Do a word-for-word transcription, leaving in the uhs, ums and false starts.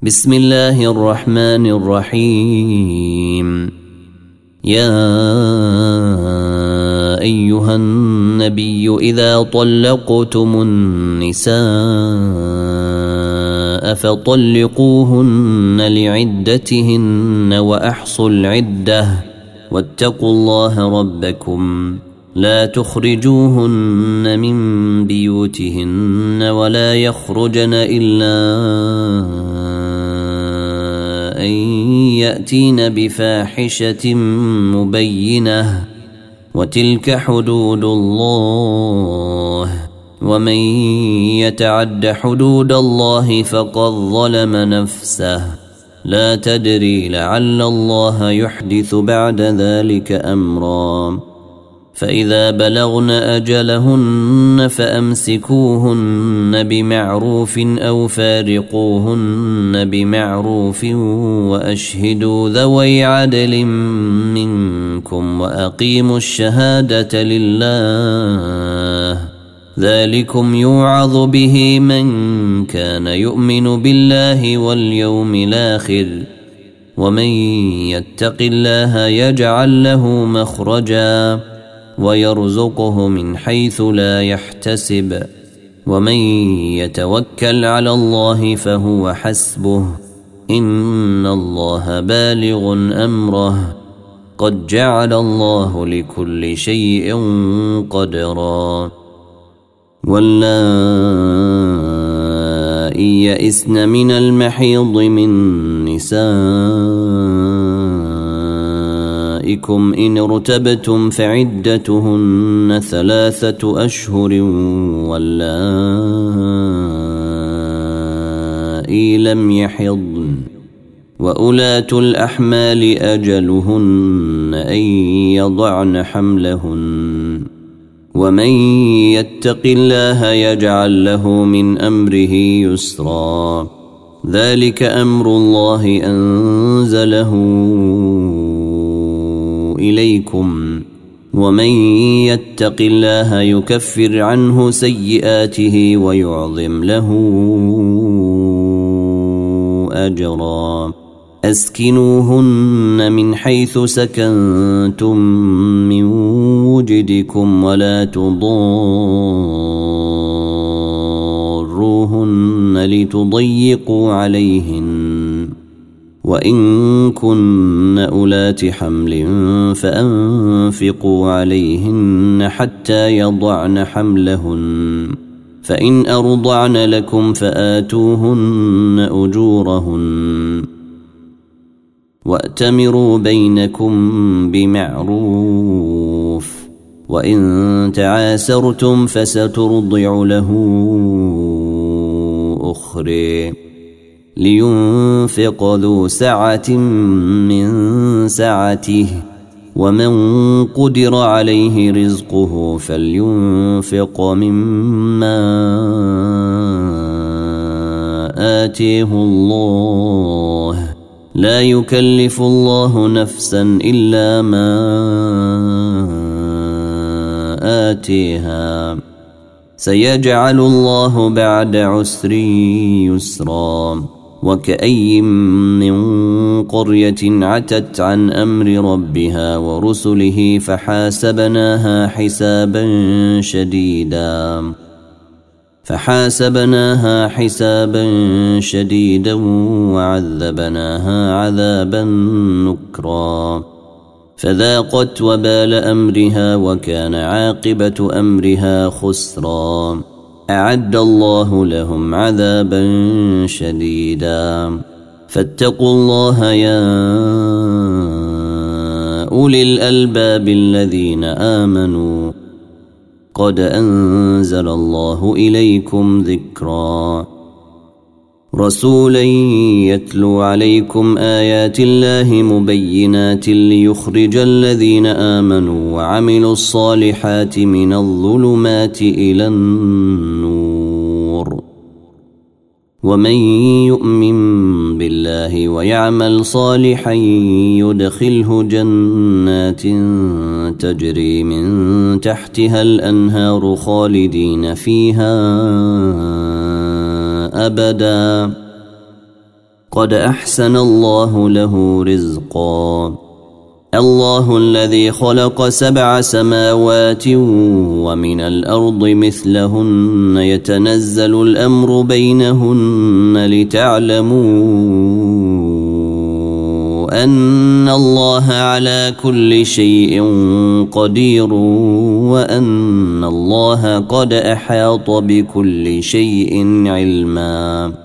بسم الله الرحمن الرحيم. يا أيها النبي إذا طلقتم النساء فطلقوهن لعدتهن وأحصوا العدة واتقوا الله ربكم لا تخرجوهن من بيوتهن ولا يخرجن إلا أن يأتين بفاحشة مبينة وتلك حدود الله ومن يتعد حدود الله فقد ظلم نفسه لا تدري لعل الله يحدث بعد ذلك أمرا. فإذا بلغن أجلهن فأمسكوهن بمعروف أو فارقوهن بمعروف وأشهدوا ذوي عدل منكم وأقيموا الشهادة لله ذلكم يوعظ به من كان يؤمن بالله واليوم الآخر ومن يتق الله يجعل له مخرجا ويرزقه من حيث لا يحتسب ومن يتوكل على الله فهو حسبه إن الله بالغ أمره قد جعل الله لكل شيء قدرا. واللائي يئسن من المحيض من نسائكم إن ارتبتم فعدتهن ثلاثة أشهر واللائي لم يحضن وأولاة الأحمال أجلهن أن يضعن حملهن ومن يتق الله يجعل له من أمره يسرا ذلك أمر الله أنزله إليكم ومن يتق الله يكفر عنه سيئاته ويعظم له أجرا. أسكنوهن من حيث سكنتم من وجدكم ولا تضاروهن لتضيقوا عليهن وإن كن أولات حمل فأنفقوا عليهن حتى يضعن حملهن فإن أرضعن لكم فآتوهن أجورهن وأتمروا بينكم بمعروف وإن تعاسرتم فسترضع له أخرى لينفق ذو سعة من سعته ومن قدر عليه رزقه فلينفق مما آتيه الله لا يكلف الله نفسا إلا ما آتيها سيجعل الله بعد عسر يسرا. وكأي من قرية عتت عن أمر ربها ورسله فحاسبناها حسابا شديدا فحاسبناها حسابا شديدا وعذبناها عذابا نكرا فذاقت وبال أمرها وكان عاقبة أمرها خسرا. أعد الله لهم عذابا شديدا فاتقوا الله يا أولي الألباب الذين آمنوا قد أنزل الله إليكم ذكرا رسولا يتلو عليكم آيات الله مبينات ليخرج الذين آمنوا وعملوا الصالحات من الظلمات إلى النور ومن يؤمن بالله ويعمل صالحا يدخله جنات تجري من تحتها الأنهار خالدين فيها أبدا قد أحسن الله له رزقا الله الذي خلق سبع سماوات ومن الأرض مثلهن يتنزل الأمر بينهن لتعلموا أن الله على كل شيء قدير وأن الله قد أحاط بكل شيء علما